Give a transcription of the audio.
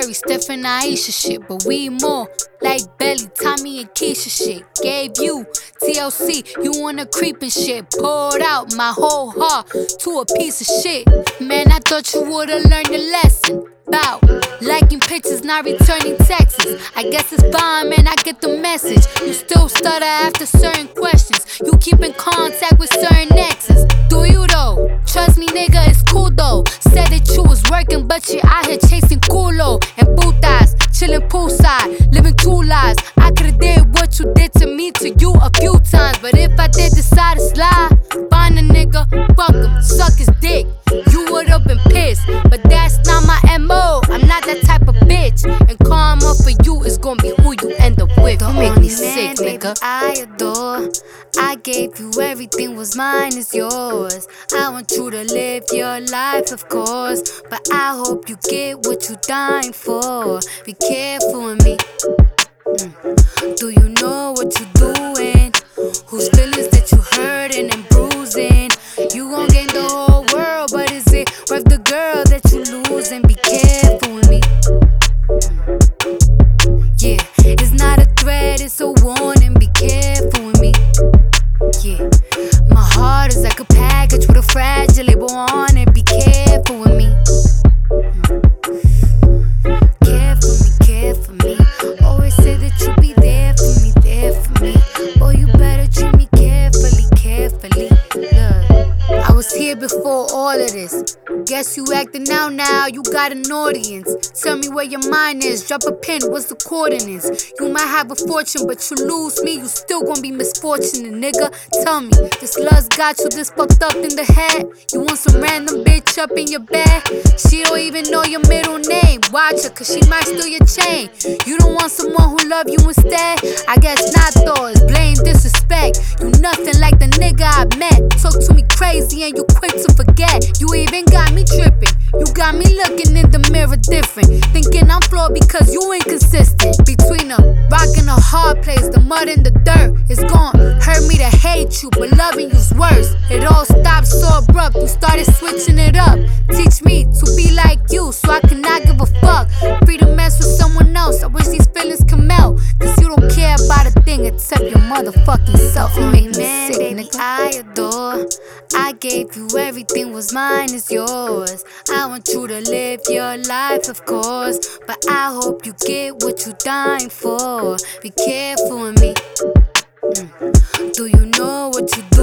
Carrie, Steph and Aisha shit, but we more like Belly, Tommy and Keisha shit. Gave you TLC, you wanna creep and shit. Poured out my whole heart to a piece of shit. Man, I thought you would've learned a lesson about liking pictures, not returning texts. I guess it's fine, man, I get the message. You still stutter after certain questions. You keep in contact with certain exes. Do you though? Trust me, nigga, it's cool though. Said that you was working, but you out here chasing culo and putas, chilling poolside, living two lives. I could've did what you did to me to you a few times, but if I did decide to slide, find a nigga, fuck him, suck his dick. You would've been pissed, but that's not my MO. I'm not that type of bitch, and karma for you is gonna be who you end up with. Don't make me sick, nigga. I adore. I gave you everything, was mine is yours. I want you to live your life, of course, but I hope you get what you dying for. Be careful with me. Do you know what you doing? Whose feelings that you hurting and bruising? You gon' gain the whole world, but is it worth the girl that you losing? Be careful with me. Yeah, it's not a threat, it's a warning. Be careful with me. Yeah, my heart is like a package with a fragile label on it. Be careful with me. Care for me. Always say that you be there for me. Oh, you better treat me carefully. Look, I was here before all of this. Guess you acting out now, you got an audience. Tell me where your mind is, drop a pin, what's the coordinates? You might have a fortune, but you lose me, you still gon' be misfortunate, nigga. Tell me, this love's got you this fucked up in the head? You want some random bitch up in your bed? She don't even know your middle name. Watch her, cause she might steal your chain. You don't want someone who love you instead? I guess not though, it's blame disrespect. You nothing like the nigga I met. Talk to me crazy and you quick to forget. You even got me tripping. You got me looking in the mirror different, thinking I'm flawed because you inconsistent. Between a rock and a hard place, the mud and the dirt, it's gon' hurt me to hate you, but loving you's worse. It all stopped so abrupt, you started switching it up. Teach me to be like you, so I cannot give a fuck. Free to mess with someone else, I wish these feelings can melt. Cause you don't care about a thing except your motherfucking self. You make me sick, nigga. I adore. I gave you everything, was mine is yours. I want you to live your life, of course, but I hope you get what you dying for. Be careful with me. Do you know what you do?